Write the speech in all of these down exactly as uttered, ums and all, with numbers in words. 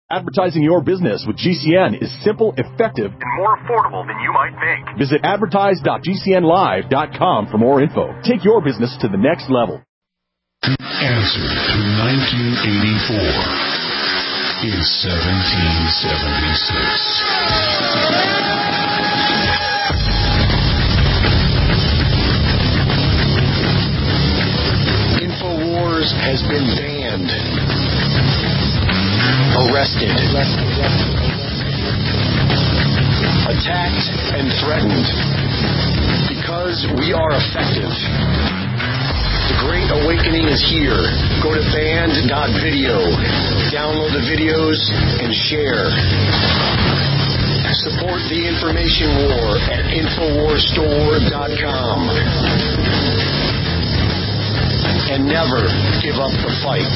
Advertising your business with G C N is simple, effective, and more affordable than you might think. Visit advertise dot g c n live dot com for more info. Take your business to the next level. The answer to nineteen eighty-four is seventeen seventy-six. InfoWars has been banned, arrested, attacked, and threatened because we are effective. The Great Awakening is here. Go to band dot video, download the videos, and share. Support the information war at infowars store dot com. And never give up the fight.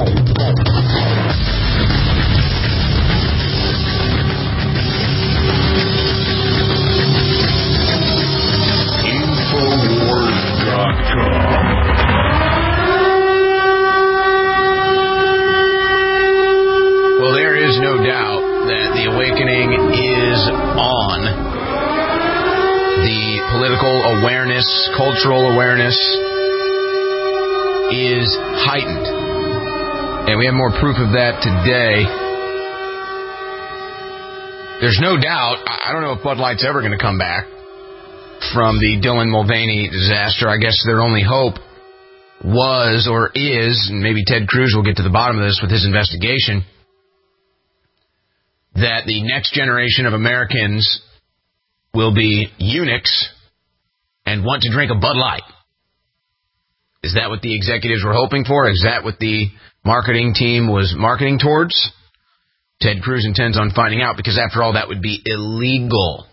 infowars dot com. Well, there is no doubt that the awakening is on. The political awareness, cultural awareness is heightened. And we have more proof of that today. There's no doubt, I don't know if Bud Light's ever going to come back from the Dylan Mulvaney disaster. I guess their only hope was or is, and maybe Ted Cruz will get to the bottom of this with his investigation, that the next generation of Americans will be eunuchs and want to drink a Bud Light. Is that what the executives were hoping for? Is that what the marketing team was marketing towards? Ted Cruz intends on finding out, because after all, that would be illegal.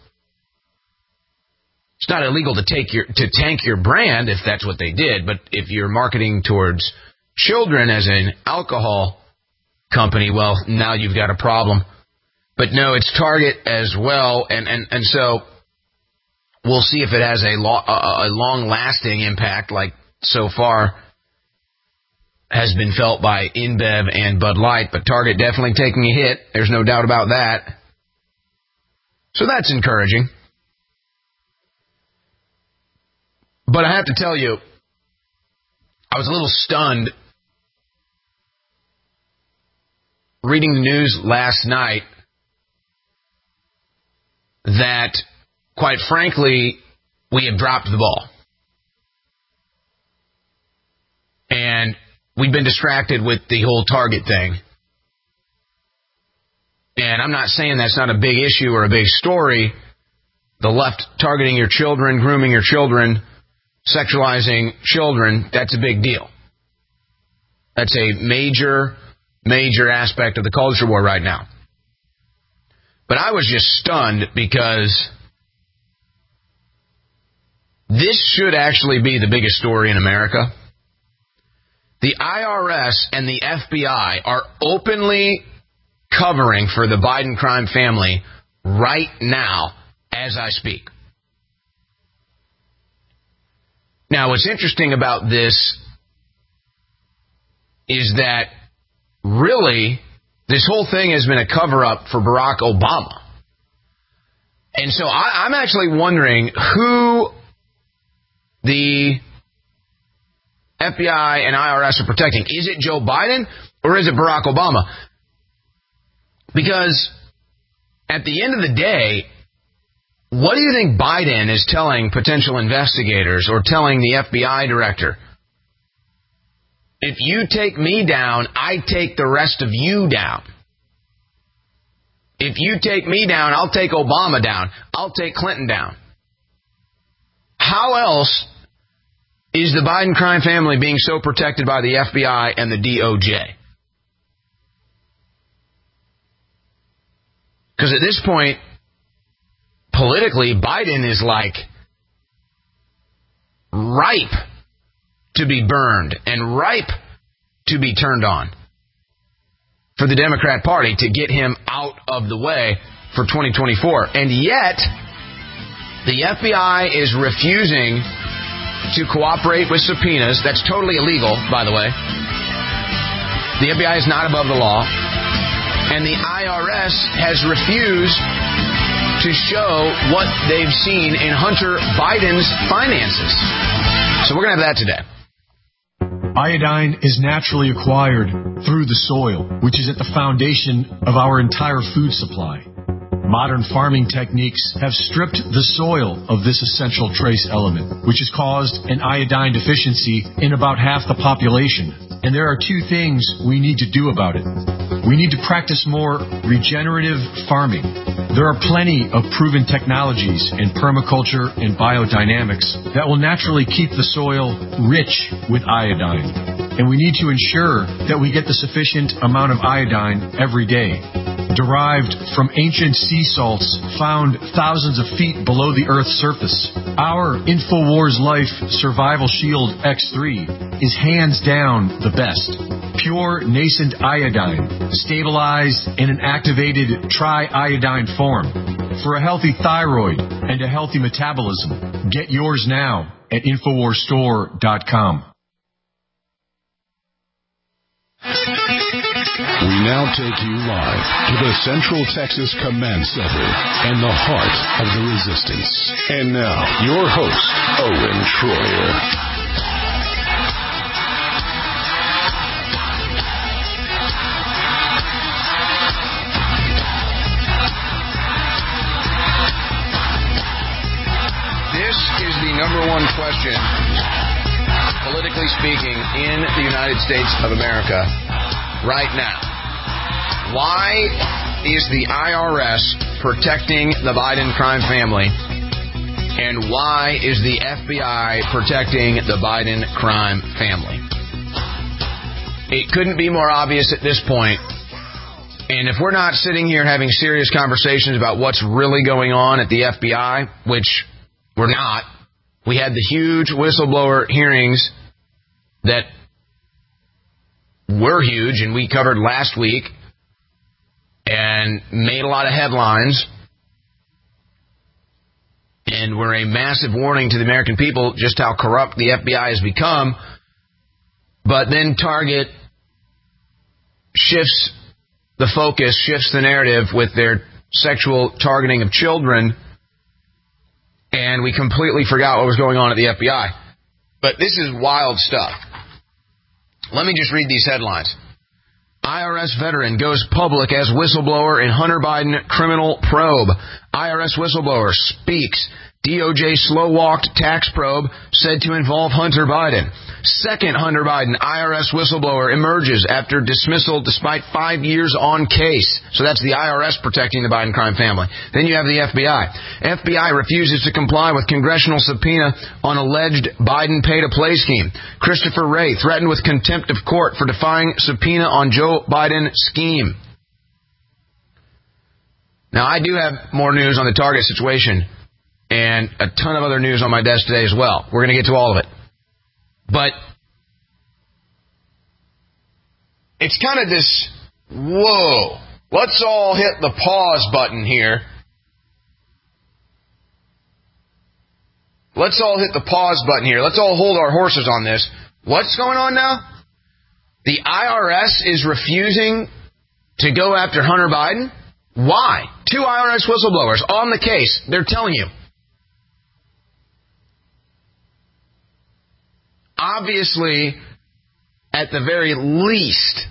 It's not illegal to take your to tank your brand if that's what they did, but if you're marketing towards children as an alcohol company, well, now you've got a problem. But no, it's Target as well, and, and, and so we'll see if it has a, lo- a, a long-lasting impact like so far has been felt by InBev and Bud Light, but Target definitely taking a hit. There's no doubt about that. So that's encouraging. But I have to tell you, I was a little stunned reading the news last night that, quite frankly, we have dropped the ball. And we've been distracted with the whole Target thing. And I'm not saying that's not a big issue or a big story. The left targeting your children, grooming your children, sexualizing children, that's a big deal. That's a major, major aspect of the culture war right now. But I was just stunned because this should actually be the biggest story in America. The I R S and the F B I are openly covering for the Biden crime family right now as I speak. Now, what's interesting about this is that really this whole thing has been a cover-up for Barack Obama. And so I, I'm actually wondering who the F B I and I R S are protecting. Is it Joe Biden or is it Barack Obama? Because at the end of the day, what do you think Biden is telling potential investigators or telling the F B I director? If you take me down, I take the rest of you down. If you take me down, I'll take Obama down. I'll take Clinton down. How else is the Biden crime family being so protected by the F B I and the D O J? Because at this point, politically, Biden is like ripe to be burned and ripe to be turned on for the Democrat Party to get him out of the way for twenty twenty-four. And yet, the F B I is refusing to cooperate with subpoenas. That's totally illegal, by the way. The F B I is not above the law. And the I R S has refused to show what they've seen in Hunter Biden's finances. So we're going to have that today. Iodine is naturally acquired through the soil, which is at the foundation of our entire food supply. Modern farming techniques have stripped the soil of this essential trace element, which has caused an iodine deficiency in about half the population. And there are two things we need to do about it. We need to practice more regenerative farming. There are plenty of proven technologies in permaculture and biodynamics that will naturally keep the soil rich with iodine. And we need to ensure that we get the sufficient amount of iodine every day. Derived from ancient sea salts found thousands of feet below the Earth's surface. Our InfoWars Life Survival Shield X three is hands down the best. Pure nascent iodine, stabilized in an activated tri-iodine form. For a healthy thyroid and a healthy metabolism, get yours now at Infowars Store dot com. We now take you live to the Central Texas Command Center and the heart of the resistance. And now, your host, Owen Shroyer. This is the number one question, politically speaking, in the United States of America right now. Why is the I R S protecting the Biden crime family? And why is the F B I protecting the Biden crime family? It couldn't be more obvious at this point. And if we're not sitting here having serious conversations about what's really going on at the F B I, which we're not, we had the huge whistleblower hearings that were huge and we covered last week and made a lot of headlines and were a massive warning to the American people just how corrupt the F B I has become. But then Target shifts the focus, shifts the narrative with their sexual targeting of children, and we completely forgot what was going on at the F B I. But this is wild stuff. Let me just read these headlines. I R S veteran goes public as whistleblower in Hunter Biden criminal probe. I R S whistleblower speaks. D O J slow-walked tax probe said to involve Hunter Biden. Second Hunter Biden I R S whistleblower emerges after dismissal despite five years on case. So that's the I R S protecting the Biden crime family. Then you have the F B I. F B I refuses to comply with congressional subpoena on alleged Biden pay-to-play scheme. Christopher Wray threatened with contempt of court for defying subpoena on Joe Biden scheme. Now, I do have more news on the Target situation and a ton of other news on my desk today as well. We're going to get to all of it. But it's kind of this, whoa, let's all hit the pause button here. Let's all hit the pause button here. Let's all hold our horses on this. What's going on now? The I R S is refusing to go after Hunter Biden. Why? Two I R S whistleblowers on the case. They're telling you. Obviously, at the very least,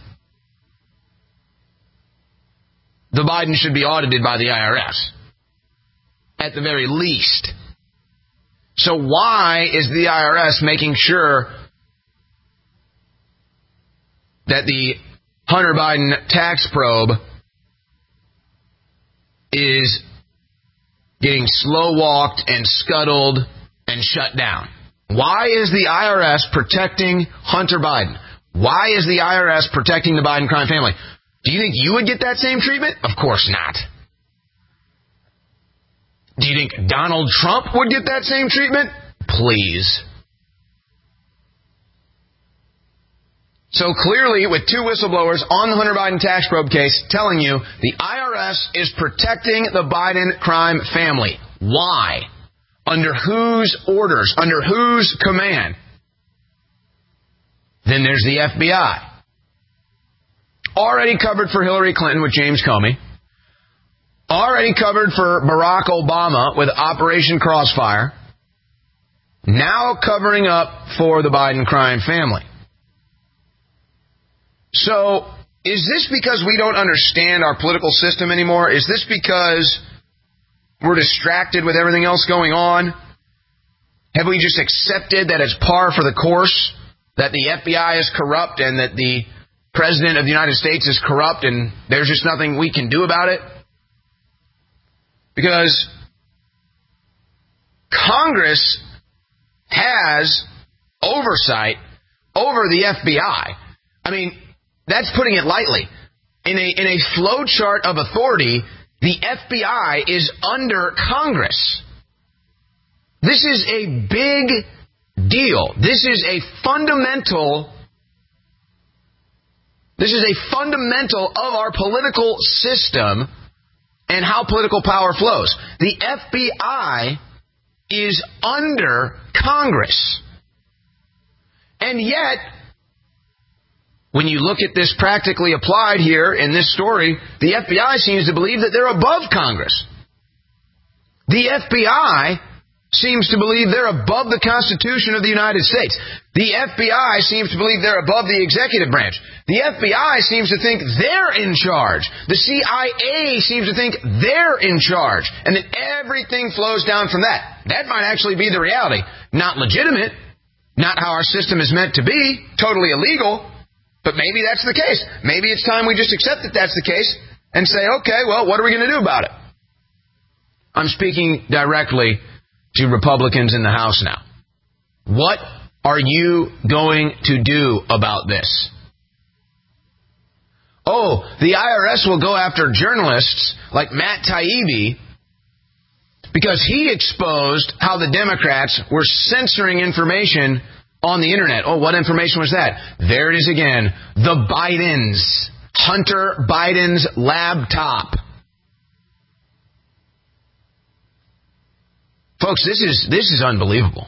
the Biden should be audited by the I R S. At the very least. So why is the I R S making sure that the Hunter Biden tax probe is getting slow-walked and scuttled and shut down? Why is the I R S protecting Hunter Biden? Why is the I R S protecting the Biden crime family? Do you think you would get that same treatment? Of course not. Do you think Donald Trump would get that same treatment? Please. So clearly, with two whistleblowers on the Hunter Biden tax probe case telling you the I R S is protecting the Biden crime family. Why? Under whose orders? Under whose command? Then there's the F B I. already covered for Hillary Clinton with James Comey, already covered for Barack Obama with Operation Crossfire, now covering up for the Biden crime family. So, is this because we don't understand our political system anymore? Is this because we're distracted with everything else going on? Have we just accepted that it's par for the course, that the F B I is corrupt and that the President of the United States is corrupt and there's just nothing we can do about it? Because Congress has oversight over the F B I. I mean, that's putting it lightly. In a in a flow chart of authority, the F B I is under Congress. This is a big deal. This is a fundamental This is a fundamental of our political system and how political power flows. The F B I is under Congress. And yet, when you look at this practically applied here in this story, the F B I seems to believe that they're above Congress. The F B I seems to believe they're above the Constitution of the United States. The F B I seems to believe they're above the executive branch. The F B I seems to think they're in charge. The C I A seems to think they're in charge. And that everything flows down from that. That might actually be the reality. Not legitimate. Not how our system is meant to be. Totally illegal. But maybe that's the case. Maybe it's time we just accept that that's the case and say, okay, well, what are we going to do about it? I'm speaking directly to Republicans in the House now. What are you going to do about this? Oh, the I R S will go after journalists like Matt Taibbi because he exposed how the Democrats were censoring information on the internet. Oh, what information was that? There it is again. The Bidens. Hunter Biden's laptop. Folks, this is this is unbelievable.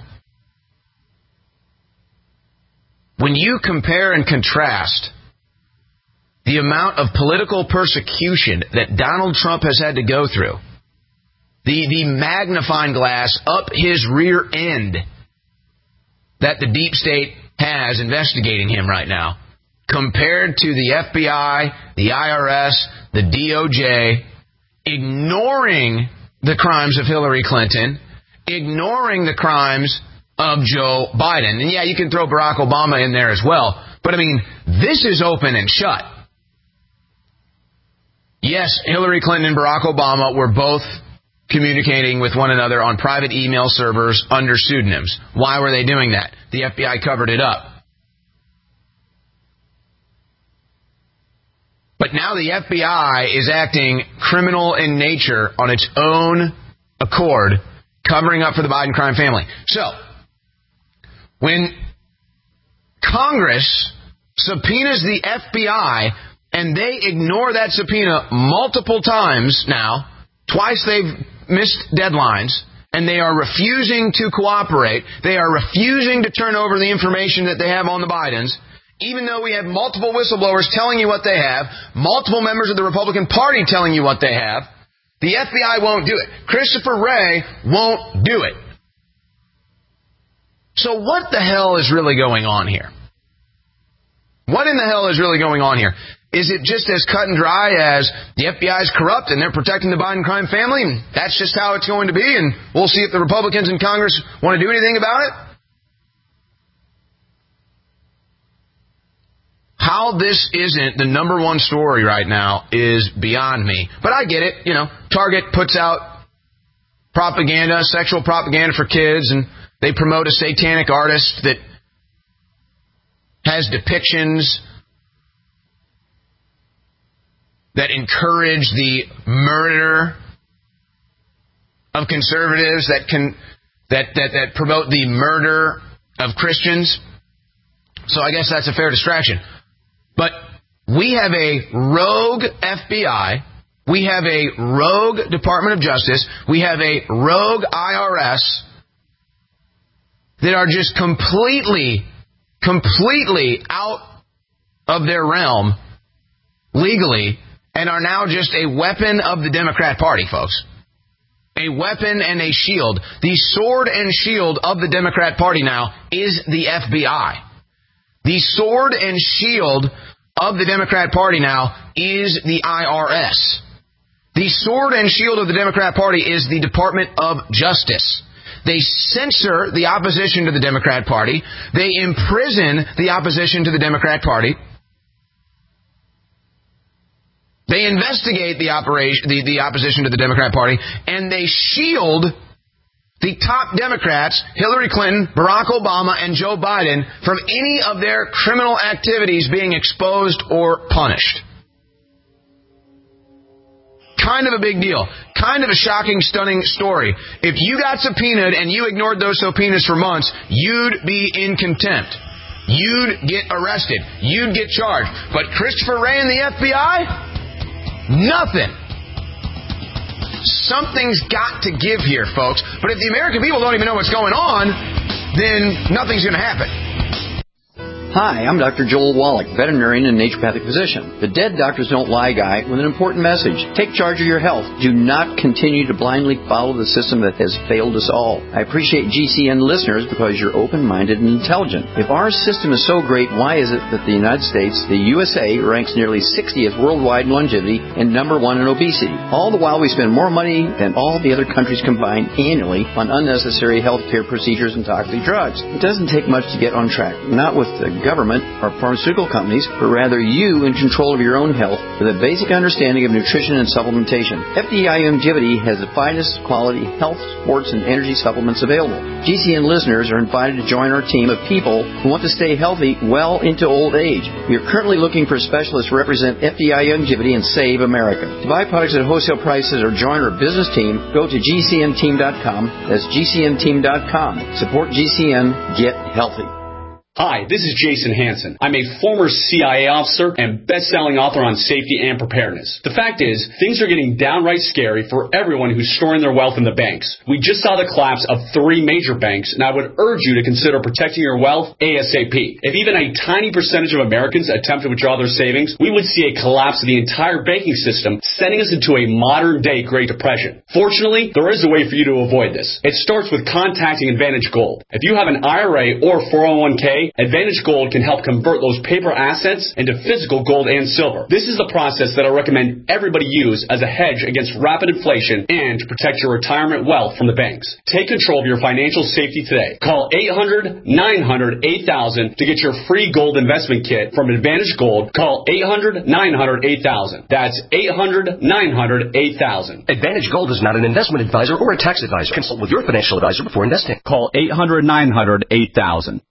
When you compare and contrast the amount of political persecution that Donald Trump has had to go through, the, the magnifying glass up his rear end that the deep state has investigating him right now, compared to the F B I, the I R S, the D O J, ignoring the crimes of Hillary Clinton, ignoring the crimes of Joe Biden. And yeah, you can throw Barack Obama in there as well. But I mean, this is open and shut. Yes, Hillary Clinton and Barack Obama were both communicating with one another on private email servers under pseudonyms. Why were they doing that? The F B I covered it up. But now the F B I is acting criminal in nature on its own accord, covering up for the Biden crime family. So, when Congress subpoenas the F B I and they ignore that subpoena multiple times now, twice they've missed deadlines, and they are refusing to cooperate, they are refusing to turn over the information that they have on the Bidens, even though we have multiple whistleblowers telling you what they have, multiple members of the Republican Party telling you what they have, the F B I won't do it. Christopher Wray won't do it. So what the hell is really going on here? What in the hell is really going on here? Is it just as cut and dry as the F B I is corrupt and they're protecting the Biden crime family, and that's just how it's going to be, and we'll see if the Republicans in Congress want to do anything about it? How this isn't the number one story right now is beyond me. But I get it. You know, Target puts out propaganda, sexual propaganda for kids, and they promote a satanic artist that has depictions that encourage the murder of conservatives, that can that, that, that promote the murder of Christians. So I guess that's a fair distraction. But we have a rogue F B I, we have a rogue Department of Justice, we have a rogue I R S that are just completely, completely out of their realm legally and are now just a weapon of the Democrat Party, folks. A weapon and a shield. The sword and shield of the Democrat Party now is the F B I. The sword and shield of the Democrat Party now is the I R S. The sword and shield of the Democrat Party is the Department of Justice. They censor the opposition to the Democrat Party. They imprison the opposition to the Democrat Party. They investigate the operation, the, the opposition to the Democrat Party, and they shield the top Democrats, Hillary Clinton, Barack Obama, and Joe Biden, from any of their criminal activities being exposed or punished. Kind of a big deal. Kind of a shocking, stunning story. If you got subpoenaed and you ignored those subpoenas for months, you'd be in contempt. You'd get arrested. You'd get charged. But Christopher Wray and the F B I? Nothing. Something's got to give here, folks. But if the American people don't even know what's going on, then nothing's going to happen. Hi, I'm Doctor Joel Wallach, veterinarian and naturopathic physician. The Dead Doctors Don't Lie guy with an important message. Take charge of your health. Do not continue to blindly follow the system that has failed us all. I appreciate G C N listeners because you're open-minded and intelligent. If our system is so great, why is it that the United States, the U S A, ranks nearly sixtieth worldwide in longevity and number one in obesity? All the while we spend more money than all the other countries combined annually on unnecessary health care procedures and toxic drugs. It doesn't take much to get on track. Not with the government or pharmaceutical companies, but rather you in control of your own health with a basic understanding of nutrition and supplementation. F D I Longevity has the finest quality health, sports, and energy supplements available. G C N listeners are invited to join our team of people who want to stay healthy well into old age. We are currently looking for specialists to represent F D I Longevity and Save America. To buy products at wholesale prices or join our business team, go to G C N team dot com. That's G C N team dot com. Support G C N. Get healthy. Hi, this is Jason Hansen. I'm a former C I A officer and best-selling author on safety and preparedness. The fact is, things are getting downright scary for everyone who's storing their wealth in the banks. We just saw the collapse of three major banks, and I would urge you to consider protecting your wealth ASAP. If even a tiny percentage of Americans attempt to withdraw their savings, we would see a collapse of the entire banking system, sending us into a modern-day Great Depression. Fortunately, there is a way for you to avoid this. It starts with contacting Advantage Gold. If you have an I R A or four oh one k, Advantage Gold can help convert those paper assets into physical gold and silver. This is the process that I recommend everybody use as a hedge against rapid inflation and to protect your retirement wealth from the banks. Take control of your financial safety today. Call eight hundred, nine hundred, eight thousand to get your free gold investment kit from Advantage Gold. Call eight hundred, nine hundred, eight thousand. That's eight hundred, nine hundred, eight thousand. Advantage Gold is not an investment advisor or a tax advisor. Consult with your financial advisor before investing. Call eight hundred, nine hundred, eight thousand.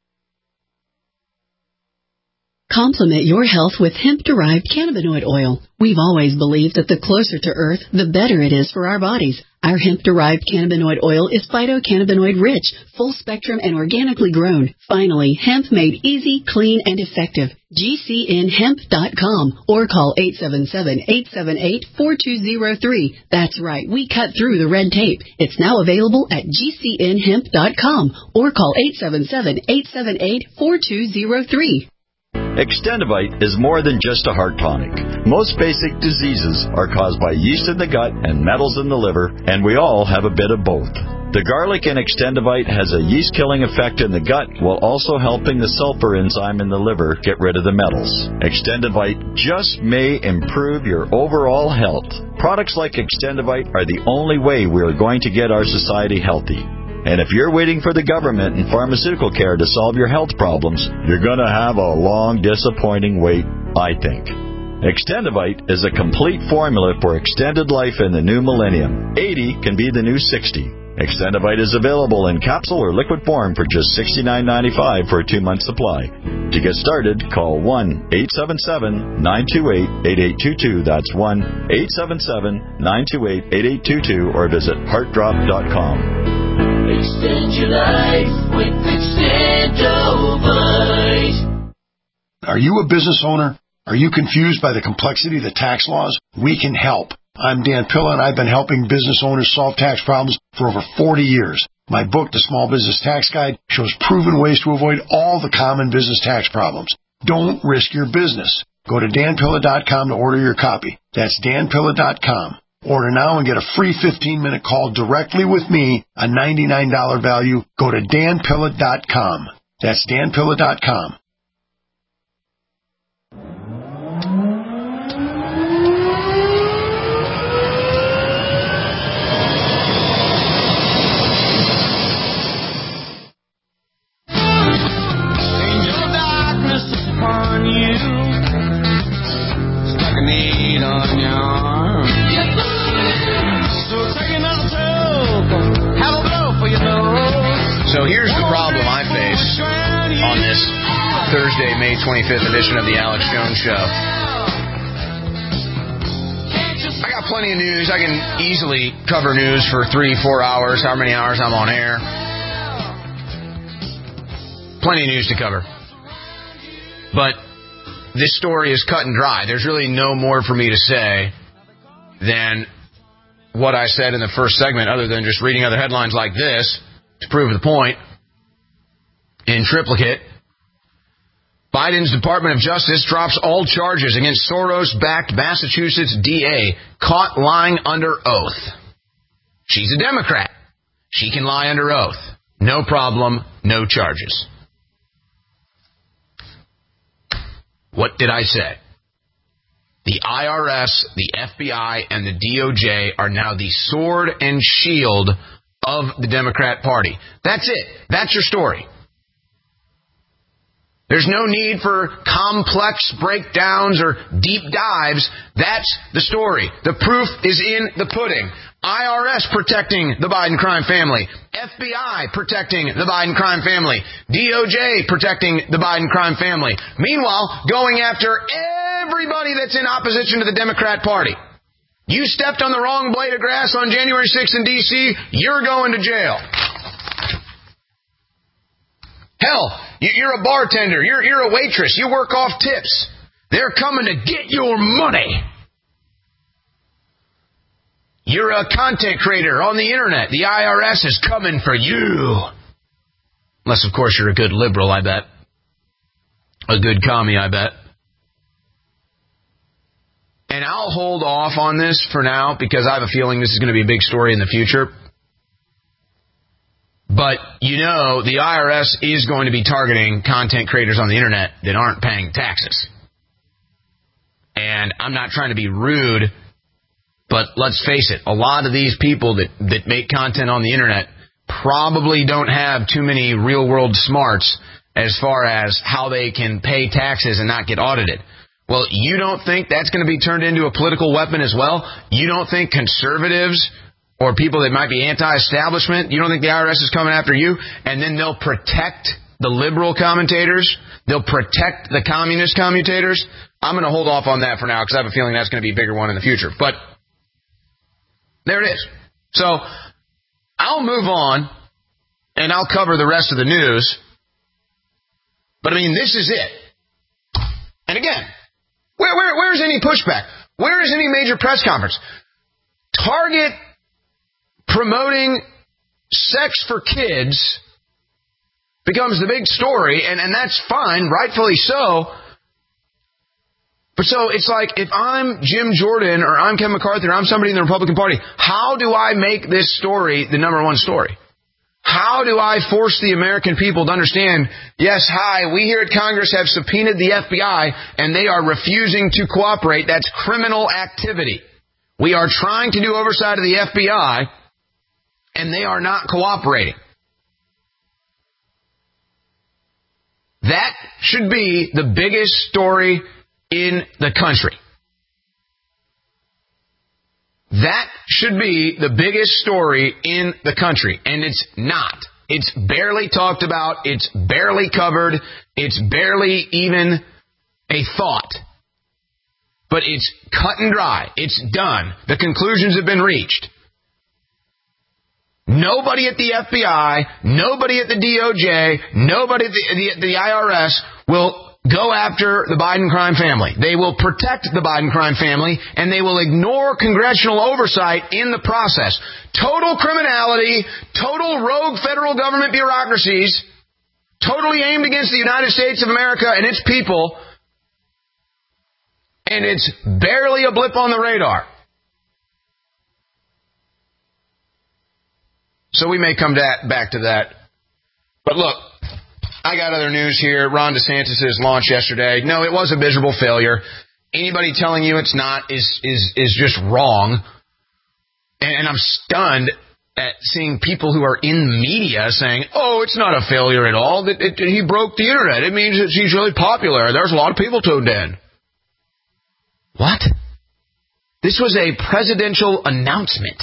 Complement your health with hemp-derived cannabinoid oil. We've always believed that the closer to Earth, the better it is for our bodies. Our hemp-derived cannabinoid oil is phytocannabinoid-rich, full-spectrum, and organically grown. Finally, hemp made easy, clean, and effective. G C N hemp dot com or call eight seven seven, eight seven eight, four two zero three. That's right, we cut through the red tape. It's now available at G C N hemp dot com or call eight seven seven, eight seven eight, four two zero three. Extendivite is more than just a heart tonic. Most basic diseases are caused by yeast in the gut and metals in the liver, and we all have a bit of both. The garlic in Extendivite has a yeast-killing effect in the gut while also helping the sulfur enzyme in the liver get rid of the metals. Extendivite just may improve your overall health. Products like Extendivite are the only way we are going to get our society healthy. And if you're waiting for the government and pharmaceutical care to solve your health problems, you're going to have a long, disappointing wait, I think. Extendivite is a complete formula for extended life in the new millennium. eighty can be the new sixty. Extendivite is available in capsule or liquid form for just sixty-nine ninety-five for a two-month supply. To get started, call one eight seven seven, nine two eight, eight eight two two. That's one eight seven seven, nine two eight, eight eight two two or visit heart drop dot com. Extend your life with Extendivite. Are you a business owner? Are you confused by the complexity of the tax laws? We can help. I'm Dan Pilla, and I've been helping business owners solve tax problems for over forty years. My book, The Small Business Tax Guide, shows proven ways to avoid all the common business tax problems. Don't risk your business. Go to dan pilla dot com to order your copy. That's dan pilla dot com. Order now and get a free fifteen-minute call directly with me, a ninety-nine dollars value. Go to dan pilla dot com. That's dan pilla dot com. Angel darkness upon you, stuck a need on your arm. So take another toke, have a blow for your nose. So here's the problem I face on this Thursday, May twenty-fifth edition of the Alex Jones Show. I got plenty of news. I can easily cover news for three, four hours, how many hours I'm on air. Plenty of news to cover. But this story is cut and dry. There's really no more for me to say than what I said in the first segment, other than just reading other headlines like this to prove the point. In triplicate, Biden's Department of Justice drops all charges against Soros-backed Massachusetts D A caught lying under oath. She's a Democrat. She can lie under oath. No problem, no charges. What did I say? The I R S, the F B I, and the D O J are now the sword and shield of the Democrat Party. That's it. That's your story. There's no need for complex breakdowns or deep dives. That's the story. The proof is in the pudding. I R S protecting the Biden crime family. F B I protecting the Biden crime family. D O J protecting the Biden crime family. Meanwhile, going after everybody that's in opposition to the Democrat Party. You stepped on the wrong blade of grass on January sixth in D C, you're going to jail. Hell, you're a bartender, you're, you're a waitress, you work off tips. They're coming to get your money. You're a content creator on the internet. The I R S is coming for you. Unless, of course, you're a good liberal, I bet. A good commie, I bet. And I'll hold off on this for now because I have a feeling this is going to be a big story in the future. But, you know, the I R S is going to be targeting content creators on the internet that aren't paying taxes. And I'm not trying to be rude, but let's face it, a lot of these people that, that make content on the internet probably don't have too many real-world smarts as far as how they can pay taxes and not get audited. Well, you don't think that's going to be turned into a political weapon as well? You don't think conservatives or people that might be anti-establishment, you don't think the I R S is coming after you? And then they'll protect the liberal commentators? They'll protect the communist commentators? I'm going to hold off on that for now because I have a feeling that's going to be a bigger one in the future. But there it is. So I'll move on and I'll cover the rest of the news. But I mean, this is it. And again, where, where, where's any pushback? Where is any major press conference? Target promoting sex for kids becomes the big story, and, and that's fine, rightfully so. But so it's like, if I'm Jim Jordan or I'm Kevin McCarthy or I'm somebody in the Republican Party, how do I make this story the number one story? How do I force the American people to understand, yes, hi, we here at Congress have subpoenaed the F B I and they are refusing to cooperate. That's criminal activity. We are trying to do oversight of the F B I and they are not cooperating. That should be the biggest story in the country. That should be the biggest story in the country, and it's not. It's barely talked about. It's barely covered. It's barely even a thought. But it's cut and dry. It's done. The conclusions have been reached. Nobody at the F B I, nobody at the D O J, nobody at the, the, the I R S will go after the Biden crime family. They will protect the Biden crime family, and they will ignore congressional oversight in the process. Total criminality, total rogue federal government bureaucracies, totally aimed against the United States of America and its people, And it's barely a blip on the radar. So we may come that, back to that. But look, I got other news here. Ron DeSantis' launch yesterday. No, it was a miserable failure. Anybody telling you it's not is is is just wrong. And, and I'm stunned at seeing people who are in media saying, oh, it's not a failure at all. That it, it, he broke the internet. It means that he's really popular. There's a lot of people tuned in. What? This was a presidential announcement.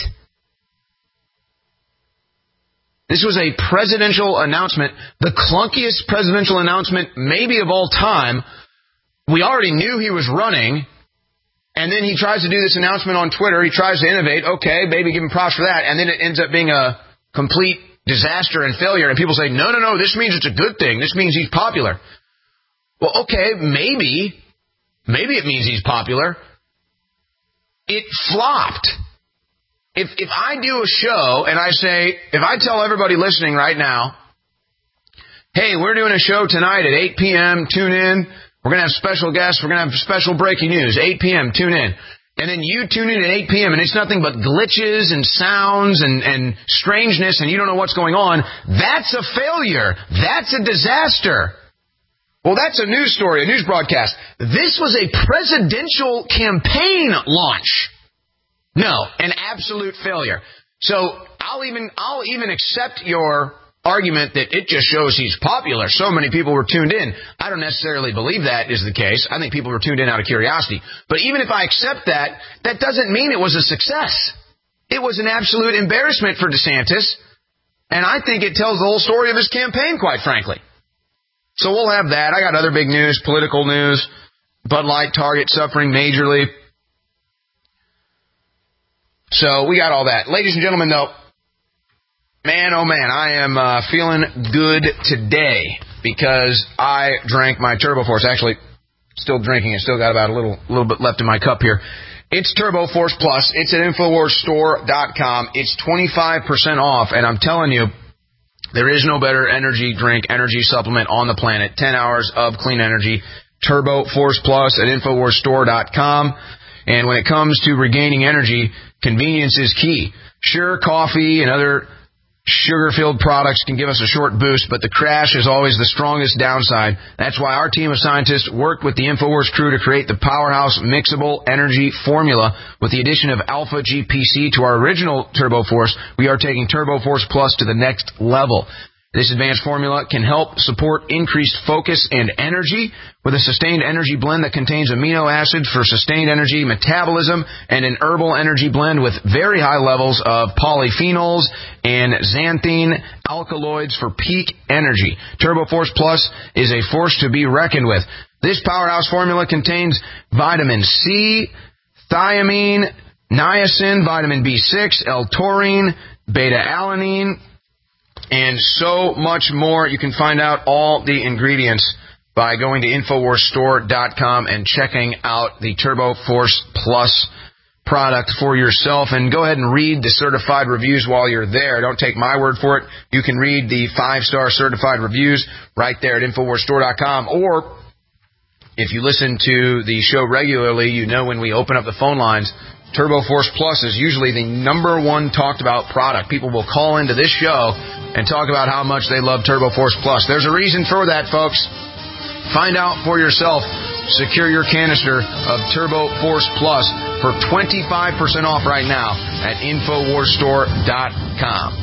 This was a presidential announcement, the clunkiest presidential announcement maybe of all time. We already knew he was running, and then he tries to do this announcement on Twitter. He tries to innovate. Okay, maybe give him props for that. And then it ends up being a complete disaster and failure. And people say, no, no, no, this means it's a good thing. This means he's popular. Well, okay, maybe. Maybe it means he's popular. It flopped. If if I do a show and I say, if I tell everybody listening right now, hey, we're doing a show tonight at eight p.m., tune in. We're going to have special guests. We're going to have special breaking news, eight p.m., tune in. And then you tune in at eight p.m. and it's nothing but glitches and sounds and, and strangeness and you don't know what's going on. That's a failure. That's a disaster. Well, that's a news story, a news broadcast. This was a presidential campaign launch. No, an absolute failure. So I'll even I'll even accept your argument that it just shows he's popular. So many people were tuned in. I don't necessarily believe that is the case. I think people were tuned in out of curiosity. But even if I accept that, that doesn't mean it was a success. It was an absolute embarrassment for DeSantis. And I think it tells the whole story of his campaign, quite frankly. So we'll have that. I got other big news, political news. Bud Light, Target suffering majorly. So we got all that. Ladies and gentlemen, though, man, oh man, I am uh, feeling good today because I drank my Turbo Force. Actually, still drinking it. Still got about a little little bit left in my cup here. It's Turbo Force Plus. It's at Infowars Store dot com. It's twenty-five percent off, and I'm telling you, there is no better energy drink, energy supplement on the planet. ten hours of clean energy. Turbo Force Plus at Infowars Store dot com. And when it comes to regaining energy, convenience is key. Sure, coffee and other sugar-filled products can give us a short boost, but the crash is always the strongest downside. That's why our team of scientists worked with the InfoWars crew to create the powerhouse mixable energy formula. With the addition of Alpha G P C to our original Turbo Force, we are taking Turbo Force Plus to the next level. This advanced formula can help support increased focus and energy with a sustained energy blend that contains amino acids for sustained energy metabolism and an herbal energy blend with very high levels of polyphenols and xanthine alkaloids for peak energy. Turbo Force Plus is a force to be reckoned with. This powerhouse formula contains vitamin C, thiamine, niacin, vitamin B six, L-taurine, beta-alanine, and so much more. You can find out all the ingredients by going to Infowars Store dot com and checking out the Turbo Force Plus product for yourself. And go ahead and read the certified reviews while you're there. Don't take my word for it. You can read the five-star certified reviews right there at Infowars Store dot com. Or if you listen to the show regularly, you know when we open up the phone lines, Turbo Force Plus is usually the number one talked about product. People will call into this show and talk about how much they love Turbo Force Plus. There's a reason for that, folks. Find out for yourself. Secure your canister of Turbo Force Plus for twenty-five percent off right now at Infowars Store dot com.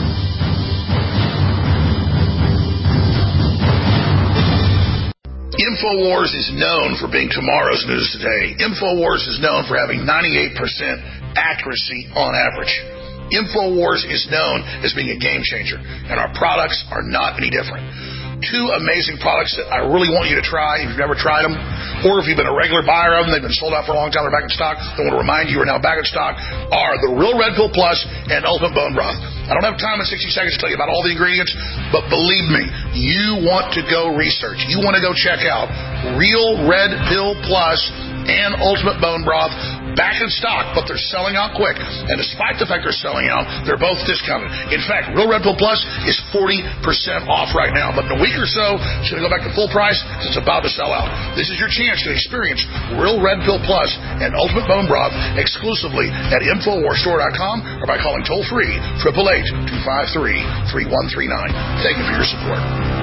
InfoWars is known for being tomorrow's news today. InfoWars is known for having ninety-eight percent accuracy on average. InfoWars is known as being a game changer, and our products are not any different. Two amazing products that I really want you to try if you've never tried them, or if you've been a regular buyer of them, they've been sold out for a long time, they're back in stock, I want to remind you are now back in stock, are the Real Red Pill Plus and Ultimate Bone Broth. I don't have time in sixty seconds to tell you about all the ingredients, but believe me, you want to go research. You want to go check out Real Red Pill Plus and Ultimate Bone Broth. back in stock, but they're selling out quick. And despite the fact they're selling out, they're both discounted. In fact, Real Red Pill Plus is forty percent off right now. But in a week or so, it's going to go back to full price because it's about to sell out. This is your chance to experience Real Red Pill Plus and Ultimate Bone Broth exclusively at Infowars Store dot com or by calling toll-free eight eight eight, two five three, three one three nine. Thank you for your support.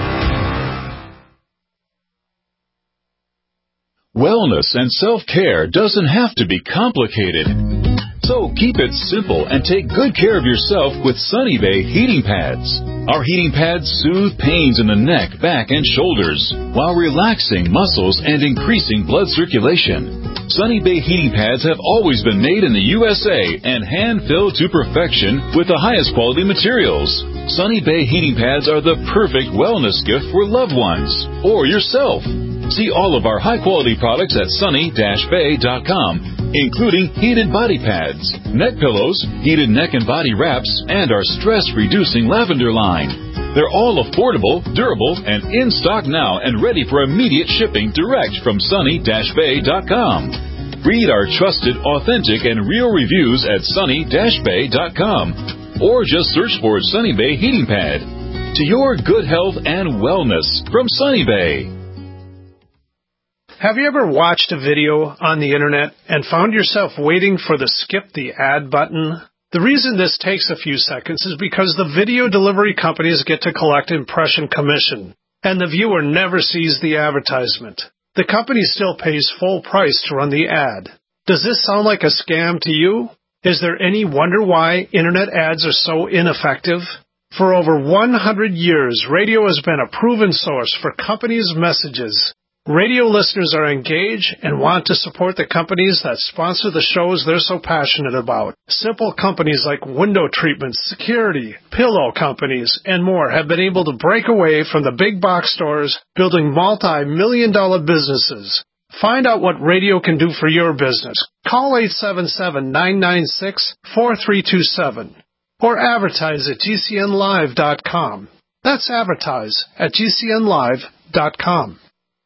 Wellness and self-care doesn't have to be complicated. So keep it simple and take good care of yourself with Sunny Bay heating pads. Our heating pads soothe pains in the neck, back, and shoulders while relaxing muscles and increasing blood circulation. Sunny Bay heating pads have always been made in the U S A and hand-filled to perfection with the highest quality materials. Sunny Bay heating pads are the perfect wellness gift for loved ones or yourself. See all of our high-quality products at sunny dash bay dot com, including heated body pads, neck pillows, heated neck and body wraps, and our stress-reducing lavender line. They're all affordable, durable, and in stock now and ready for immediate shipping direct from sunny dash bay dot com. Read our trusted, authentic, and real reviews at sunny dash bay dot com or just search for Sunny Bay Heating Pad. To your good health and wellness from Sunny Bay. Have you ever watched a video on the internet and found yourself waiting for the skip the ad button? The reason this takes a few seconds is because the video delivery companies get to collect impression commission, and the viewer never sees the advertisement. The company still pays full price to run the ad. Does this sound like a scam to you? Is there any wonder why internet ads are so ineffective? For over one hundred years, radio has been a proven source for companies' messages. Radio listeners are engaged and want to support the companies that sponsor the shows they're so passionate about. Simple companies like window treatments, security, pillow companies, and more have been able to break away from the big box stores, building multi-million dollar businesses. Find out what radio can do for your business. Call eight seven seven, nine nine six, four three two seven or advertise at G C N live dot com. That's advertise at G C N live dot com.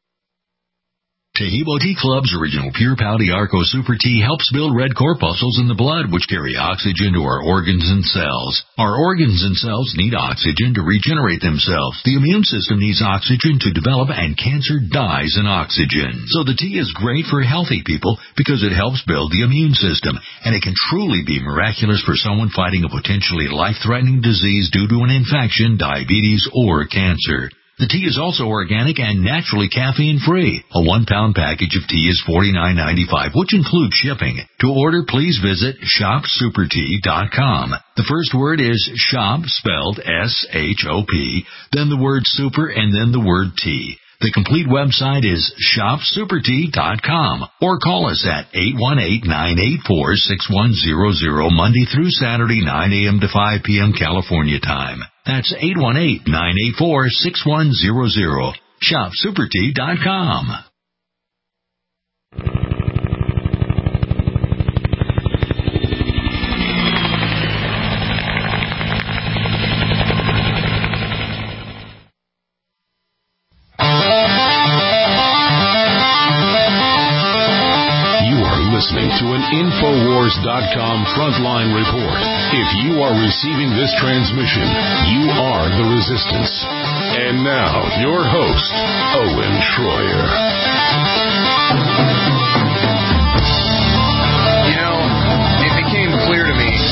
Taheebo Tea Club's original Pure Pouty Arco Super Tea helps build red corpuscles in the blood, which carry oxygen to our organs and cells. Our organs and cells need oxygen to regenerate themselves. The immune system needs oxygen to develop, and cancer dies in oxygen. So the tea is great for healthy people because it helps build the immune system, and it can truly be miraculous for someone fighting a potentially life-threatening disease due to an infection, diabetes, or cancer. The tea is also organic and naturally caffeine-free. A one-pound package of tea is forty-nine ninety-five, which includes shipping. To order, please visit shop super tea dot com. The first word is shop, spelled S H O P, then the word super, and then the word tea. The complete website is shop super tea dot com, or call us at eight one eight, nine eight four, six one zero zero Monday through Saturday, nine a.m. to five p.m. California time. That's eight one eight, nine eight four, six one zero zero. shop super tea dot com. Listening to an Infowars dot com frontline report. If you are receiving this transmission, you are the resistance. And now, your host, Owen Schroyer. You know, it became clear to me,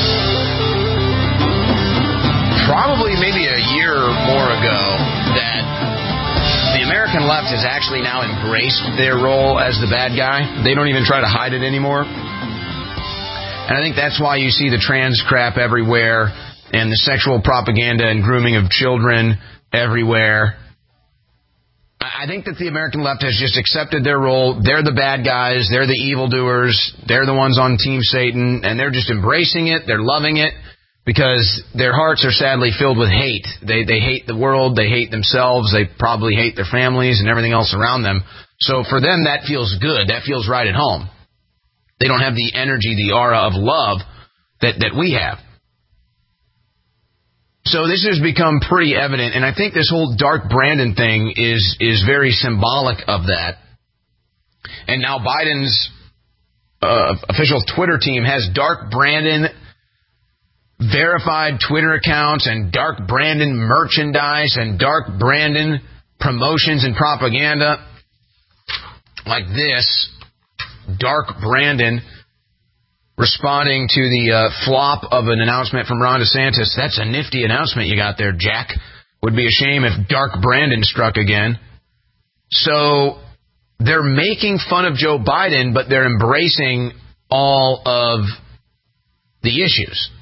probably maybe a year or more ago, that the American left has actually now embraced their role as the bad guy. They don't even try to hide it anymore. And I think that's why you see the trans crap everywhere and the sexual propaganda and grooming of children everywhere. I think that the American left has just accepted their role. They're the bad guys. They're the evildoers. They're the ones on Team Satan. And they're just embracing it. They're loving it. Because their hearts are sadly filled with hate. They they hate the world, they hate themselves, they probably hate their families and everything else around them. So for them, that feels good. That feels right at home. They don't have the energy, the aura of love that, that we have. So this has become pretty evident, and I think this whole Dark Brandon thing is, is very symbolic of that. And now Biden's uh, official Twitter team has Dark Brandon verified Twitter accounts and Dark Brandon merchandise and Dark Brandon promotions and propaganda like this. Dark Brandon responding to the uh, flop of an announcement from Ron DeSantis. That's a nifty announcement you got there, Jack. Would be a shame if Dark Brandon struck again. So they're making fun of Joe Biden, but they're embracing all of the issues.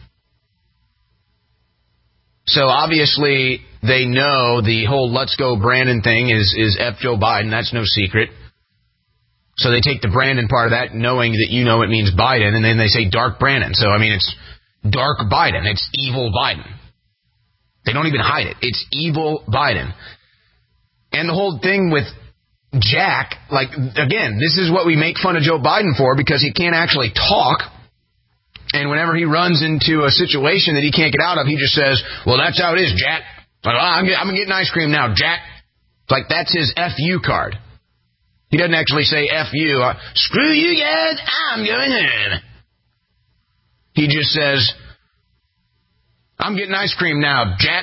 So obviously they know the whole Let's Go Brandon thing is, is F Joe Biden. That's no secret. So they take the Brandon part of that, knowing that you know it means Biden, and then they say Dark Brandon. So, I mean, it's Dark Biden. It's evil Biden. They don't even hide it. It's evil Biden. And the whole thing with Jack, like, again, this is what we make fun of Joe Biden for, because he can't actually talk. And whenever he runs into a situation that he can't get out of, he just says, well, that's how it is, Jack. Like, oh, I'm going to get ice cream now, Jack. Like, that's his F U card. He doesn't actually say F you. Uh, Screw you guys, I'm going home. He just says, I'm getting ice cream now, Jack.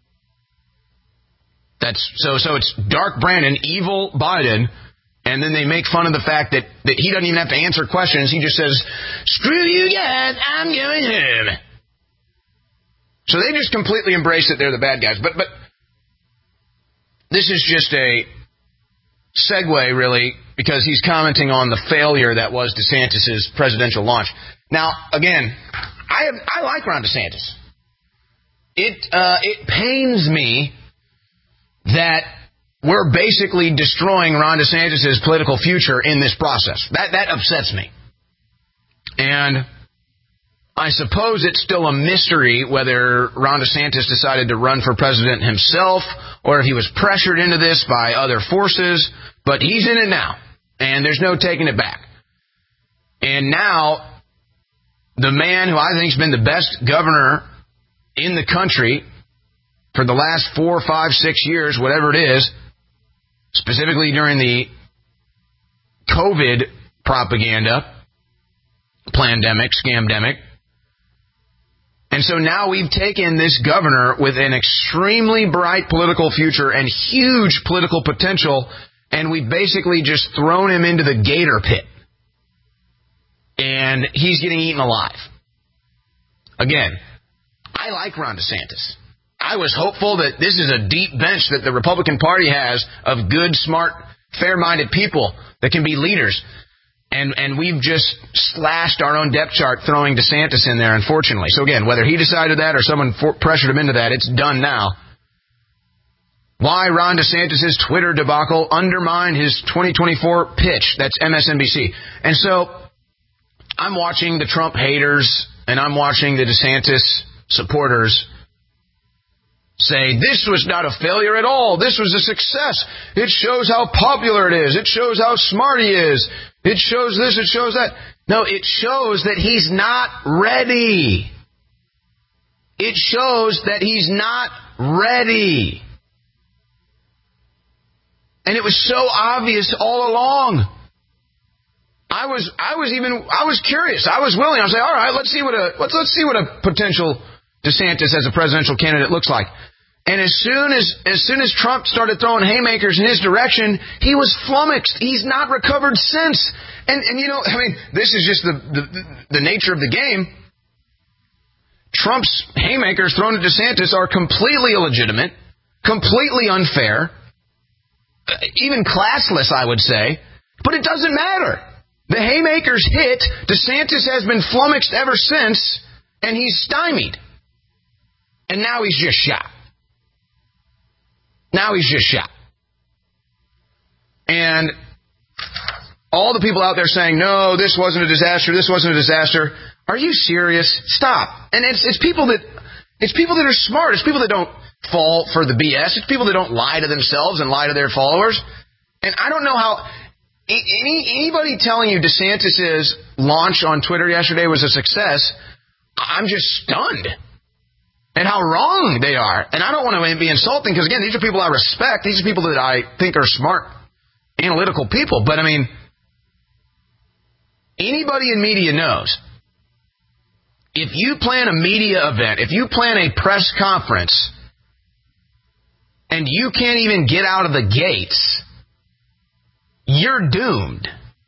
That's so so it's Dark Brandon, evil Biden, and then they make fun of the fact that, that he doesn't even have to answer questions. He just says, screw you guys, I'm going home. So they just completely embrace that they're the bad guys. But but this is just a segue, really, because he's commenting on the failure that was DeSantis' presidential launch. Now, again, I have, I like Ron DeSantis. It uh, it pains me that we're basically destroying Ron DeSantis' political future in this process. That that upsets me. And I suppose it's still a mystery whether Ron DeSantis decided to run for president himself or if he was pressured into this by other forces, but he's in it now, and there's no taking it back. And now, the man who I think has been the best governor in the country for the last four, five, six years, whatever it is, specifically during the COVID propaganda, plandemic, scamdemic. And so now we've taken this governor with an extremely bright political future and huge political potential, and we've basically just thrown him into the gator pit. And he's getting eaten alive. Again, I like Ron DeSantis. I was hopeful that this is a deep bench that the Republican Party has of good, smart, fair-minded people that can be leaders. And and we've just slashed our own depth chart throwing DeSantis in there, unfortunately. So again, whether he decided that or someone for, pressured him into that, it's done now. Why Ron DeSantis' Twitter debacle undermined his twenty twenty-four pitch. That's M S N B C. And so I'm watching the Trump haters and I'm watching the DeSantis supporters say, this was not a failure at all. This was a success. It shows how popular it is. It shows how smart he is. It shows this, it shows that. No, it shows that he's not ready. It shows that he's not ready. And it was so obvious all along. I was I was even I was curious. I was willing. I was like, all right, let's see what a let's let's see what a potential DeSantis as a presidential candidate looks like. And as soon as as soon as Trump started throwing haymakers in his direction, he was flummoxed. He's not recovered since. And and you know, I mean, this is just the the, the nature of the game. Trump's haymakers thrown at DeSantis are completely illegitimate, completely unfair, even classless, I would say. But it doesn't matter. The haymakers hit. DeSantis has been flummoxed ever since, and he's stymied. And now he's just shot. Now he's just shot. And all the people out there saying, no, this wasn't a disaster, this wasn't a disaster. Are you serious? Stop. And it's it's people that it's people that are smart. It's people that don't fall for the B S. It's people that don't lie to themselves and lie to their followers. And I don't know how any anybody telling you DeSantis' launch on Twitter yesterday was a success, I'm just stunned. And how wrong they are. And I don't want to be insulting, because, again, these are people I respect. These are people that I think are smart, analytical people. But, I mean, anybody in media knows, if you plan a media event, if you plan a press conference, and you can't even get out of the gates, you're doomed.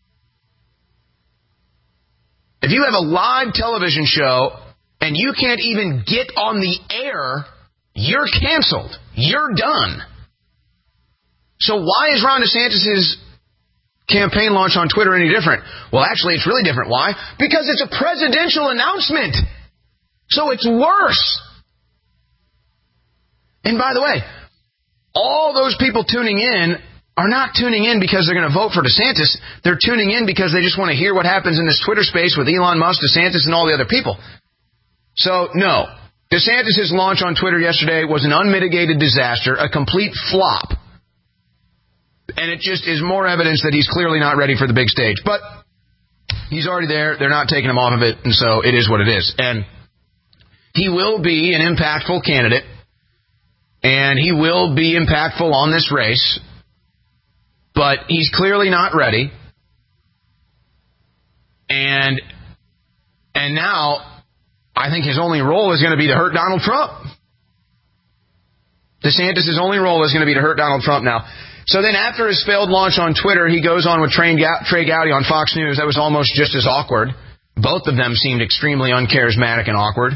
If you have a live television show and you can't even get on the air, you're canceled. You're done. So why is Ron DeSantis' campaign launch on Twitter any different? Well, actually, it's really different. Why? Because it's a presidential announcement. So it's worse. And by the way, all those people tuning in are not tuning in because they're going to vote for DeSantis. They're tuning in because they just want to hear what happens in this Twitter space with Elon Musk, DeSantis, and all the other people. So, no. DeSantis' launch on Twitter yesterday was an unmitigated disaster, a complete flop. And it just is more evidence that he's clearly not ready for the big stage. But he's already there. They're not taking him off of it, and so it is what it is. And he will be an impactful candidate, and he will be impactful on this race. But he's clearly not ready. And and now I think his only role is going to be to hurt Donald Trump. DeSantis' only role is going to be to hurt Donald Trump now. So then after his failed launch on Twitter, he goes on with Trey Gowdy on Fox News. That was almost just as awkward. Both of them seemed extremely uncharismatic and awkward.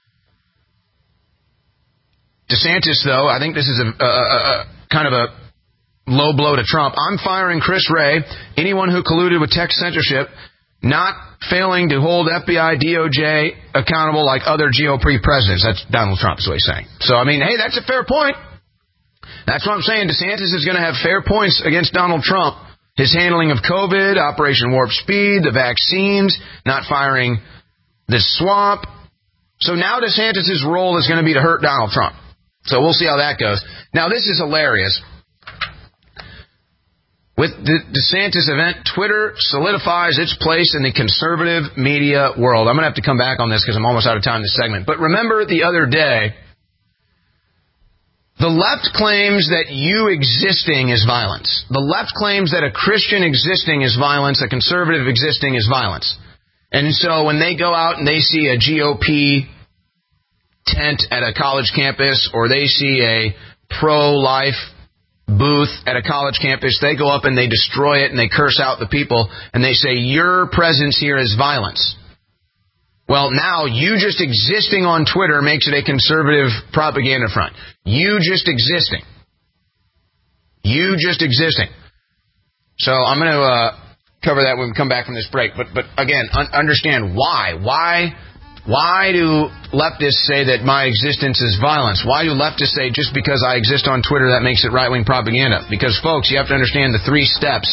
DeSantis, though, I think this is a, a, a, a kind of a low blow to Trump. I'm firing Chris Wray, anyone who colluded with tech censorship, not failing to hold F B I, D O J accountable like other G O P presidents. That's Donald Trump, is what he's saying. So, I mean, hey, that's a fair point. That's what I'm saying. DeSantis is going to have fair points against Donald Trump. His handling of COVID, Operation Warp Speed, the vaccines, not firing the swamp. So now DeSantis' role is going to be to hurt Donald Trump. So we'll see how that goes. Now, this is hilarious. With the DeSantis event, Twitter solidifies its place in the conservative media world. I'm going to have to come back on this because I'm almost out of time in this segment. But remember the other day, the left claims that you existing is violence. The left claims that a Christian existing is violence, a conservative existing is violence. And so when they go out and they see a G O P tent at a college campus, or they see a pro-life booth at a college campus, they go up and they destroy it and they curse out the people and they say, your presence here is violence. Well, now you just existing on Twitter makes it a conservative propaganda front. You just existing. You just existing. So I'm going to uh, cover that when we come back from this break. But but again, un- understand why. Why Why do leftists say that my existence is violence? Why do leftists say just because I exist on Twitter that makes it right-wing propaganda? Because, folks, you have to understand the three steps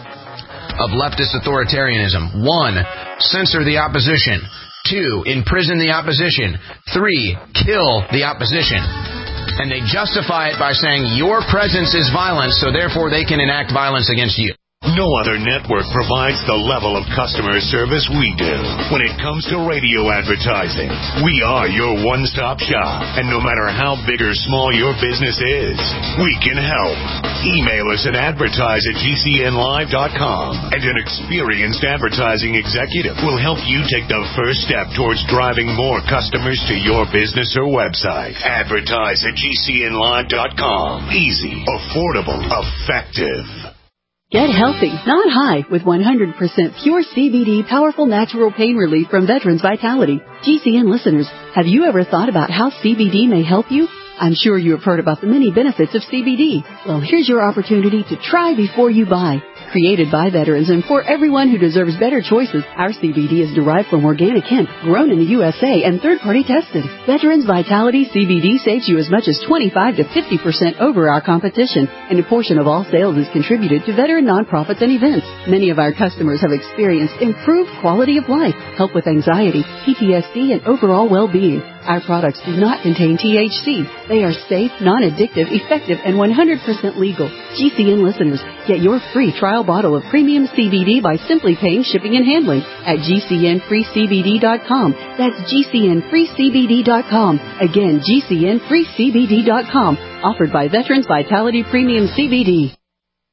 of leftist authoritarianism. One, censor the opposition. Two, imprison the opposition. Three, kill the opposition. And they justify it by saying your presence is violence, so therefore they can enact violence against you. No other network provides the level of customer service we do. When it comes to radio advertising, we are your one-stop shop. And no matter how big or small your business is, we can help. Email us at advertise at G C N live dot com, and an experienced advertising executive will help you take the first step towards driving more customers to your business or website. Advertise at G C N live dot com. Easy, affordable, effective. Get healthy, not high, with one hundred percent pure C B D powerful natural pain relief from Veterans Vitality. G C N listeners, have you ever thought about how C B D may help you? I'm sure you have heard about the many benefits of C B D. Well, here's your opportunity to try before you buy. Created by veterans and for everyone who deserves better choices, our C B D is derived from organic hemp, grown in the U S A, and third-party tested. Veterans Vitality C B D saves you as much as twenty-five to fifty percent over our competition, and a portion of all sales is contributed to veteran nonprofits and events. Many of our customers have experienced improved quality of life, help with anxiety, P T S D, and overall well-being. Our products do not contain T H C. They are safe, non-addictive, effective, and one hundred percent legal. G C N listeners, get your free trial bottle of premium C B D by simply paying shipping and handling at G C N free C B D dot com. That's G C N free C B D dot com. Again, G C N free C B D dot com. Offered by Veterans Vitality Premium C B D.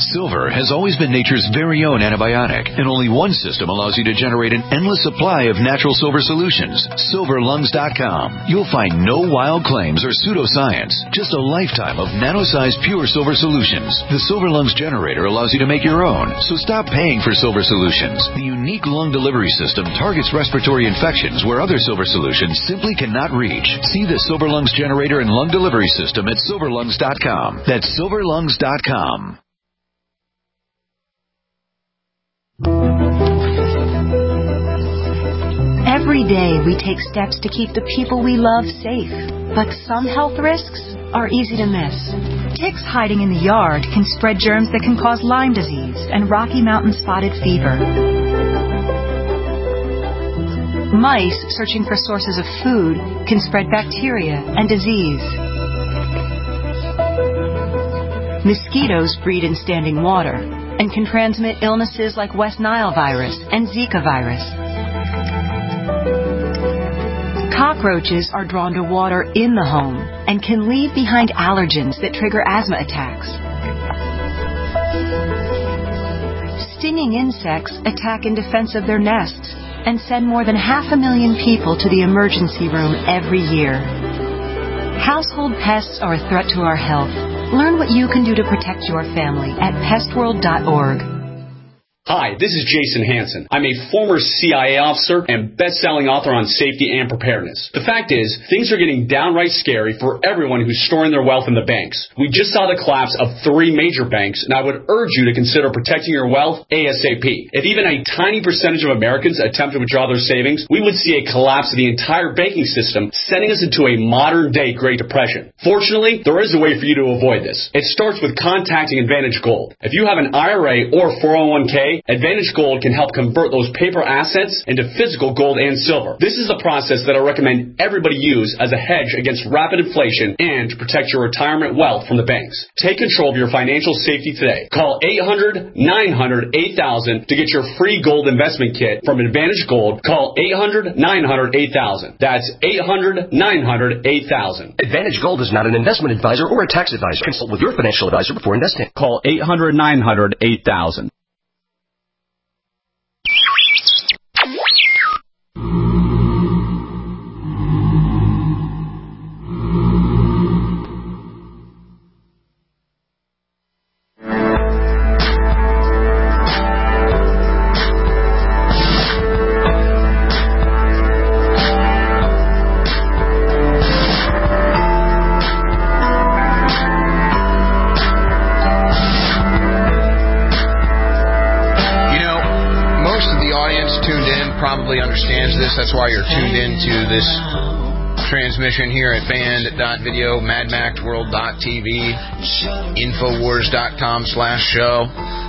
Silver has always been nature's very own antibiotic, and only one system allows you to generate an endless supply of natural silver solutions. silver lungs dot com. You'll find no wild claims or pseudoscience, just a lifetime of nano-sized pure silver solutions. The Silver Lungs generator allows you to make your own, so stop paying for silver solutions. The unique lung delivery system targets respiratory infections where other silver solutions simply cannot reach. See the Silver Lungs generator and lung delivery system at silver lungs dot com. That's silver lungs dot com. Every day we take steps to keep the people we love safe, but some health risks are easy to miss. Ticks hiding in the yard can spread germs that can cause Lyme disease and Rocky Mountain spotted fever. Mice searching for sources of food can spread bacteria and disease. Mosquitoes breed in standing water and can transmit illnesses like West Nile virus and Zika virus. Cockroaches are drawn to water in the home and can leave behind allergens that trigger asthma attacks. Stinging insects attack in defense of their nests and send more than half a million people to the emergency room every year. Household pests are a threat to our health. Learn what you can do to protect your family at pest world dot org. Hi, this is Jason Hansen. I'm a former C I A officer and best-selling author on safety and preparedness. The fact is, things are getting downright scary for everyone who's storing their wealth in the banks. We just saw the collapse of three major banks, and I would urge you to consider protecting your wealth ASAP. If even a tiny percentage of Americans attempt to withdraw their savings, we would see a collapse of the entire banking system, sending us into a modern-day Great Depression. Fortunately, there is a way for you to avoid this. It starts with contacting Advantage Gold. If you have an I R A or four oh one k, Advantage Gold can help convert those paper assets into physical gold and silver. This is the process that I recommend everybody use as a hedge against rapid inflation and to protect your retirement wealth from the banks. Take control of your financial safety today. Call eight hundred, nine hundred, eight thousand to get your free gold investment kit from Advantage Gold. Call eight hundred, nine hundred, eight thousand. That's eight hundred, nine hundred, eight thousand. Advantage Gold is not an investment advisor or a tax advisor. Consult with your financial advisor before investing. Call eight hundred, nine hundred, eight thousand. Understands this. That's why you're tuned into this transmission here at band dot video, mad max world dot t v, infowars dot com slash show.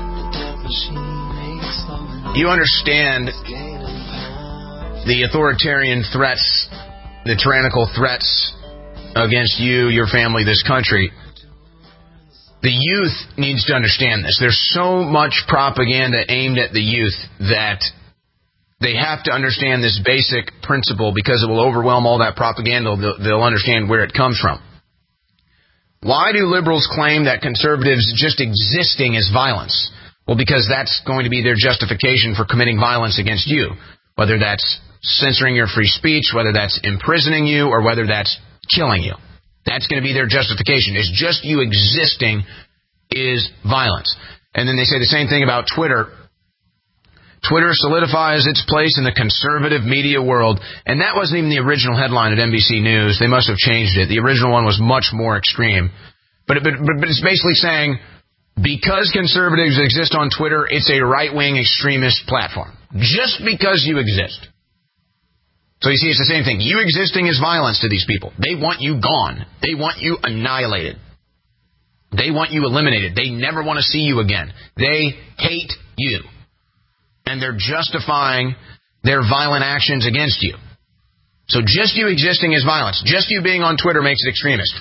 You understand the authoritarian threats, the tyrannical threats against you, your family, this country. The youth needs to understand this. There's so much propaganda aimed at the youth that they have to understand this basic principle because it will overwhelm all that propaganda. They'll, they'll understand where it comes from. Why do liberals claim that conservatives just existing is violence? Well, because that's going to be their justification for committing violence against you, whether that's censoring your free speech, whether that's imprisoning you, or whether that's killing you. That's going to be their justification. It's just you existing is violence. And then they say the same thing about Twitter. Twitter solidifies its place in the conservative media world. And that wasn't even the original headline at N B C News. They must have changed it. The original one was much more extreme. But, but, but it's basically saying, because conservatives exist on Twitter, it's a right-wing extremist platform. Just because you exist. So you see, it's the same thing. You existing is violence to these people. They want you gone. They want you annihilated. They want you eliminated. They never want to see you again. They hate you. And they're justifying their violent actions against you. So just you existing is violence. Just you being on Twitter makes it extremist.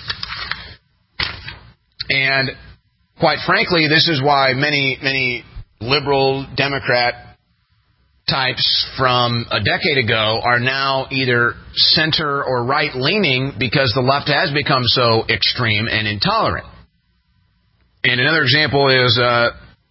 And quite frankly, this is why many, many liberal Democrat types from a decade ago are now either center or right-leaning because the left has become so extreme and intolerant. And another example is uh,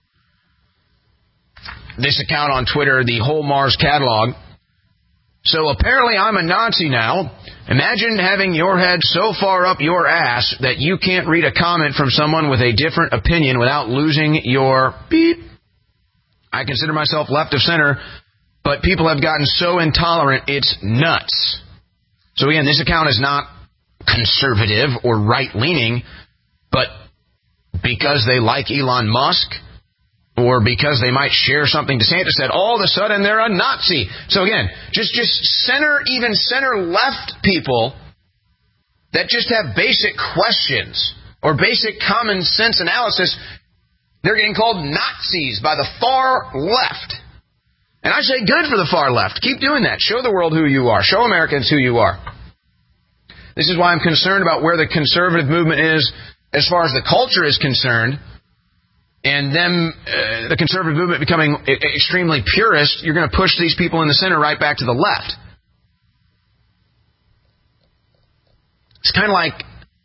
this account on Twitter, the Whole Mars Catalog. So apparently I'm a Nazi now. Imagine having your head so far up your ass that you can't read a comment from someone with a different opinion without losing your beep. I consider myself left of center, but people have gotten so intolerant, it's nuts. So again, this account is not conservative or right-leaning, but because they like Elon Musk, or because they might share something DeSantis said, all of a sudden they're a Nazi. So again, just, just center, even center-left people that just have basic questions or basic common sense analysis, they're getting called Nazis by the far left. And I say good for the far left. Keep doing that. Show the world who you are. Show Americans who you are. This is why I'm concerned about where the conservative movement is as far as the culture is concerned. And them, uh, the conservative movement becoming extremely purist, you're going to push these people in the center right back to the left. It's kind of like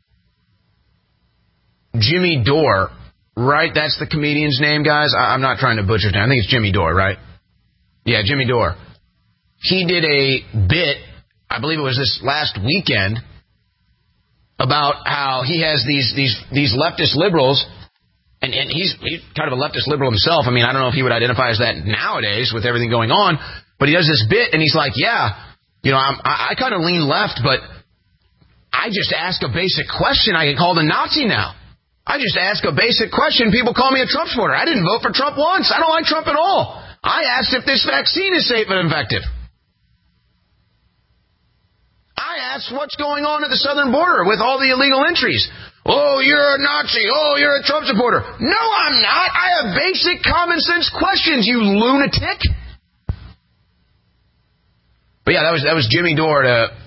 Jimmy Dore, right? That's the comedian's name, guys. I- I'm not trying to butcher it. I think it's Jimmy Dore, right? Yeah, Jimmy Dore. He did a bit, I believe it was this last weekend, about how he has these these these leftist liberals. And, and he's, he's kind of a leftist liberal himself. I mean, I don't know if he would identify as that nowadays with everything going on. But he does this bit, and he's like, yeah, you know, I'm, I, I kind of lean left, but I just ask a basic question. I get called a Nazi now. I just ask a basic question. People call me a Trump supporter. I didn't vote for Trump once. I don't like Trump at all. I asked if this vaccine is safe and effective. I asked what's going on at the southern border with all the illegal entries. Oh, you're a Nazi. Oh, you're a Trump supporter. No, I'm not. I have basic common sense questions, you lunatic. But yeah, that was that was Jimmy Dore at a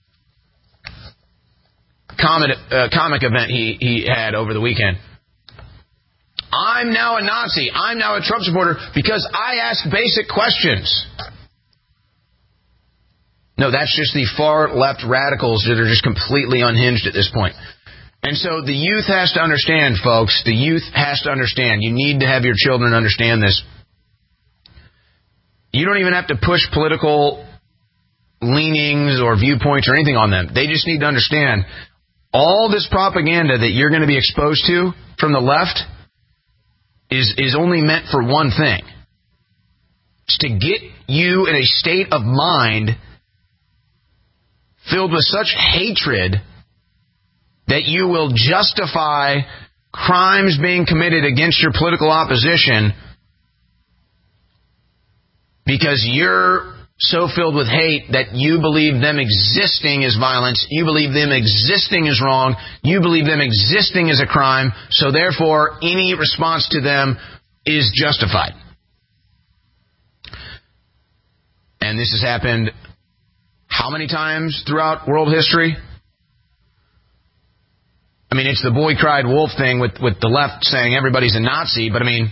comic, uh, comic event he, he had over the weekend. I'm now a Nazi. I'm now a Trump supporter because I ask basic questions. No, that's just the far left radicals that are just completely unhinged at this point. And so the youth has to understand, folks. The youth has to understand. You need to have your children understand this. You don't even have to push political leanings or viewpoints or anything on them. They just need to understand all this propaganda that you're going to be exposed to from the left is, is only meant for one thing. It's to get you in a state of mind filled with such hatred that you will justify crimes being committed against your political opposition because you're so filled with hate that you believe them existing is violence, you believe them existing is wrong, you believe them existing is a crime, so therefore any response to them is justified. And this has happened how many times throughout world history? I mean, it's the boy cried wolf thing with, with the left saying everybody's a Nazi, but I mean,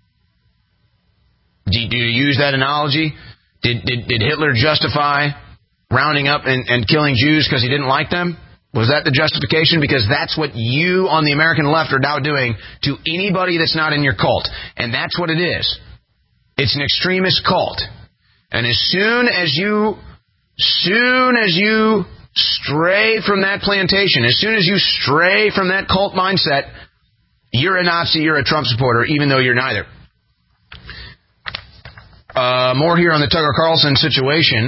do, do you use that analogy? Did, did, did Hitler justify rounding up and, and killing Jews because he didn't like them? Was that the justification? Because that's what you on the American left are now doing to anybody that's not in your cult. And that's what it is. It's an extremist cult. And as soon as you, soon as you stray from that plantation, as soon as you stray from that cult mindset, you're a Nazi, you're a Trump supporter, even though you're neither. Uh, more here on the Tucker Carlson situation.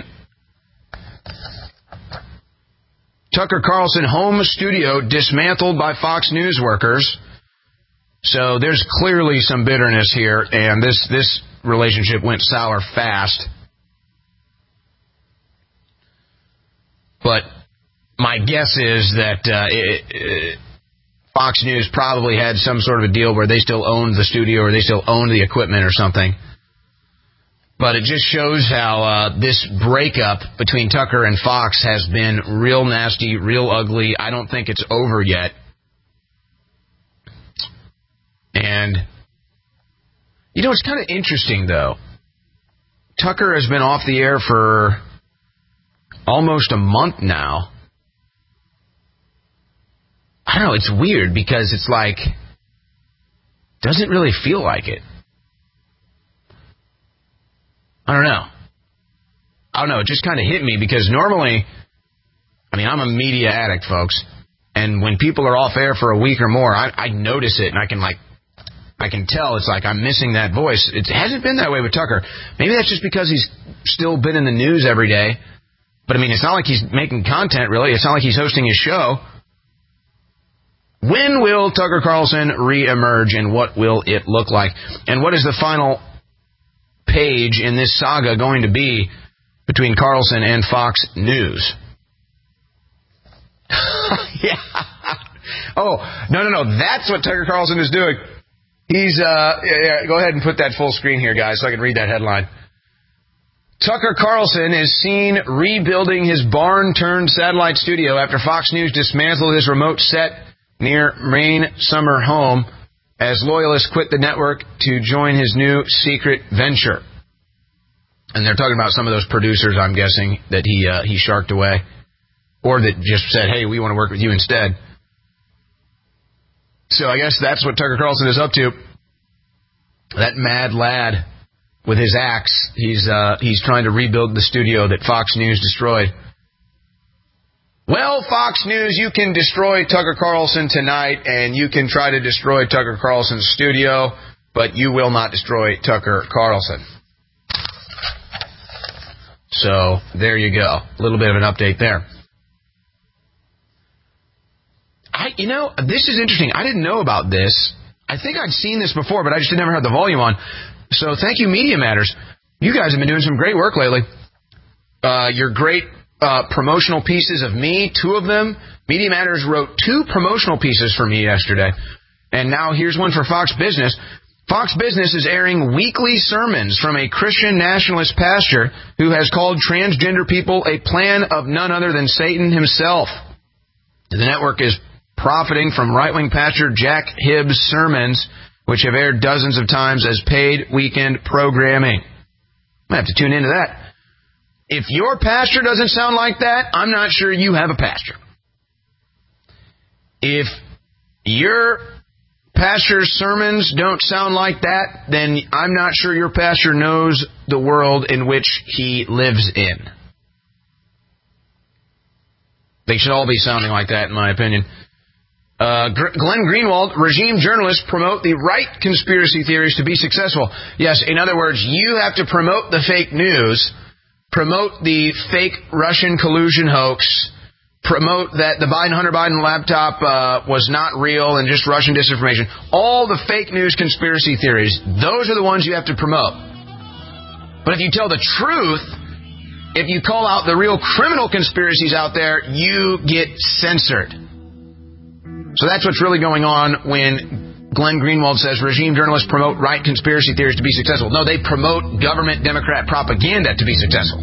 Tucker Carlson home studio dismantled by Fox News workers. So there's clearly some bitterness here, and this, this relationship went sour fast. But my guess is that uh, it, it, Fox News probably had some sort of a deal where they still owned the studio or they still owned the equipment or something. But it just shows how uh, this breakup between Tucker and Fox has been real nasty, real ugly. I don't think it's over yet. And, you know, it's kind of interesting, though. Tucker has been off the air for almost a month now. I don't know, it's weird because it's like doesn't really feel like it. I don't know. I don't know. It just kind of hit me because normally, I mean, I'm a media addict, folks. And when people are off air for a week or more, I, I notice it and I can like, I can tell it's like I'm missing that voice. It hasn't been that way with Tucker. Maybe that's just because he's still been in the news every day. But I mean, it's not like he's making content really. It's not like he's hosting his show. When will Tucker Carlson reemerge and what will it look like? And what is the final page in this saga going to be between Carlson and Fox News? Yeah. Oh, no, no, no. That's what Tucker Carlson is doing. He's, uh, yeah, yeah, go ahead and put that full screen here, guys, so I can read that headline. Tucker Carlson is seen rebuilding his barn-turned satellite studio after Fox News dismantled his remote set near Maine summer home as loyalists quit the network to join his new secret venture. And they're talking about some of those producers, I'm guessing, that he uh, he sharked away. Or that just said, hey, we want to work with you instead. So I guess that's what Tucker Carlson is up to. That mad lad with his axe, he's uh, he's trying to rebuild the studio that Fox News destroyed. Well, Fox News, you can destroy Tucker Carlson tonight, and you can try to destroy Tucker Carlson's studio, but you will not destroy Tucker Carlson. So, there you go. A little bit of an update there. I, you know, this is interesting. I didn't know about this. I think I'd seen this before, but I just never had the volume on. So, thank you, Media Matters. You guys have been doing some great work lately. Uh, your great Uh, promotional pieces of me, two of them. Media Matters wrote two promotional pieces for me yesterday. And now here's one for Fox Business. Fox Business is airing weekly sermons from a Christian nationalist pastor who has called transgender people a plan of none other than Satan himself. The network is profiting from right-wing pastor Jack Hibbs' sermons, which have aired dozens of times as paid weekend programming. I have to tune into that. If your pastor doesn't sound like that, I'm not sure you have a pastor. If your pastor's sermons don't sound like that, then I'm not sure your pastor knows the world in which he lives in. They should all be sounding like that, in my opinion. Uh, Glenn Greenwald, regime journalists promote the right conspiracy theories to be successful. Yes, in other words, you have to promote the fake news, promote the fake Russian collusion hoax, promote that the Biden Hunter Biden laptop uh, was not real and just Russian disinformation. All the fake news conspiracy theories, those are the ones you have to promote. But if you tell the truth, if you call out the real criminal conspiracies out there, you get censored. So that's what's really going on when Glenn Greenwald says regime journalists promote right conspiracy theories to be successful. No, they promote government Democrat propaganda to be successful.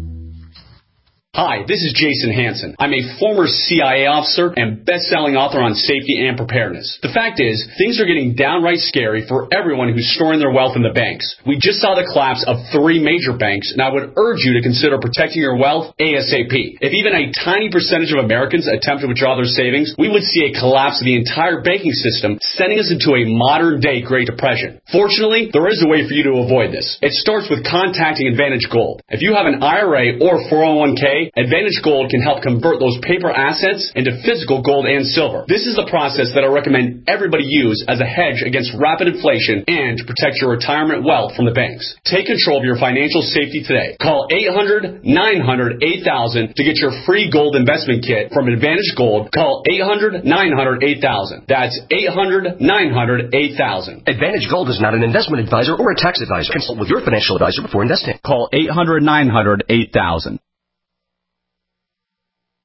Hi, this is Jason Hansen. I'm a former C I A officer and best-selling author on safety and preparedness. The fact is, things are getting downright scary for everyone who's storing their wealth in the banks. We just saw the collapse of three major banks, and I would urge you to consider protecting your wealth ASAP. If even a tiny percentage of Americans attempt to withdraw their savings, we would see a collapse of the entire banking system, sending us into a modern-day Great Depression. Fortunately, there is a way for you to avoid this. It starts with contacting Advantage Gold. If you have an I R A or four oh one k, Advantage Gold can help convert those paper assets into physical gold and silver. This is the process that I recommend everybody use as a hedge against rapid inflation and to protect your retirement wealth from the banks. Take control of your financial safety today. Call eight hundred, nine hundred, eight thousand to get your free gold investment kit from Advantage Gold. Call eight hundred, nine hundred, eight thousand. That's eight hundred, nine hundred, eight thousand. Advantage Gold is not an investment advisor or a tax advisor. Consult with your financial advisor before investing. Call eight hundred, nine hundred, eight thousand.